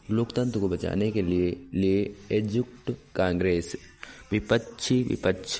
लोकतंत्र को बचाने के लिए एकजुट कांग्रेस। विपक्ष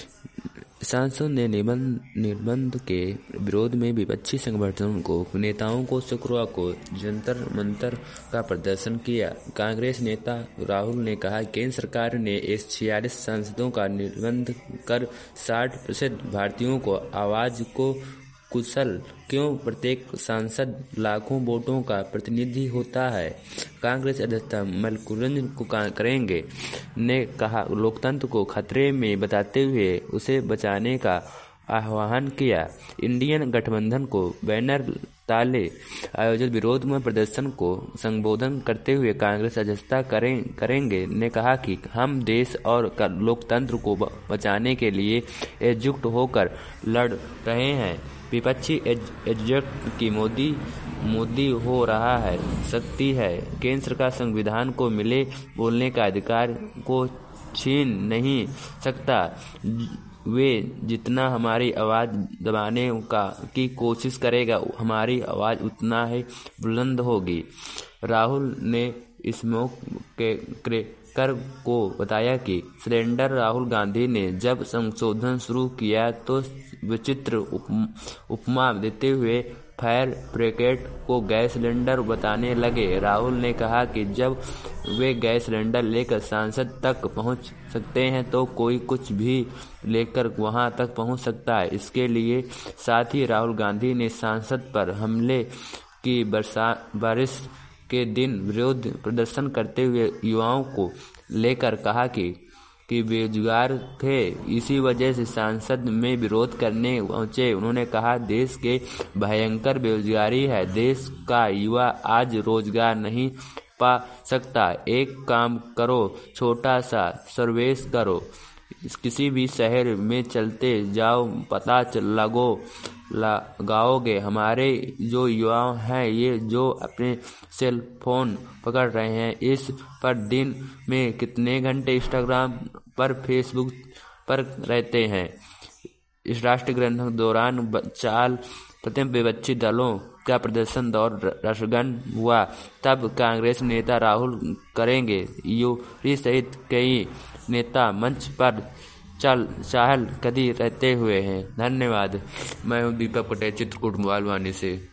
सांसद ने निर्बंध के विरोध में विपक्षी संगठनों को नेताओं को शुक्रवार को जंतर मंतर का प्रदर्शन किया। कांग्रेस नेता राहुल ने कहा, केंद्र सरकार ने इस 46 सांसदों का निर्बंध कर 60% भारतीयों को आवाज को कुशल क्यों? प्रत्येक सांसद लाखों वोटों का प्रतिनिधि होता है। कांग्रेस अध्यक्ष मल्लिकार्जुन खड़गे ने कहा, लोकतंत्र को खतरे में बताते हुए उसे बचाने का आह्वान किया। इंडियन गठबंधन को बैनर ताले आयोजित विरोध में प्रदर्शन को संबोधन करते हुए कांग्रेस अध्यक्ष खड़गे ने कहा कि हम देश और लोकतंत्र को बचाने के लिए एकजुट होकर लड़ रहे हैं। विपक्षी एकजुट की मोदी हो रहा है शक्ति है। केंद्र सरकार संविधान को मिले बोलने का अधिकार को छीन नहीं सकता। वे जितना हमारी आवाज़ दबाने की कोशिश करेगा, हमारी आवाज़ उतना ही बुलंद होगी। राहुल ने इस मौके क्रेकर को बताया कि सिलेंडर राहुल गांधी ने जब संशोधन शुरू किया तो विचित्र उपमा देते हुए फायर ब्रिगेड को गैस सिलेंडर बताने लगे। राहुल ने कहा कि जब वे गैस सिलेंडर लेकर सांसद तक पहुंच सकते हैं तो कोई कुछ भी लेकर वहां तक पहुंच सकता है। इसके लिए साथ ही राहुल गांधी ने सांसद पर हमले की बारिश के दिन विरोध प्रदर्शन करते हुए युवाओं को लेकर कहा कि बेरोजगार थे, इसी वजह से संसद में विरोध करने पहुंचे। उन्होंने कहा, देश के भयंकर बेरोजगारी है। देश का युवा आज रोजगार नहीं पा सकता। एक काम करो, छोटा सा सर्वे करो, किसी भी शहर में चलते जाओ, पता लगाओगे हमारे जो युवा हैं ये जो अपने सेल फोन पकड़ रहे हैं, इस पर दिन में कितने घंटे इंस्टाग्राम पर फेसबुक पर रहते हैं। इस राष्ट्रीय ग्रंथ दौरान 4 प्रथम विपक्षी दलों का प्रदर्शन दौर रसगन हुआ। तब कांग्रेस नेता राहुल खड़गे यूपी सहित कई नेता मंच पर चहल कदमी रहते हुए हैं। धन्यवाद। मैं हूं दीपक पटेल, चित्रकूट बालवानी से।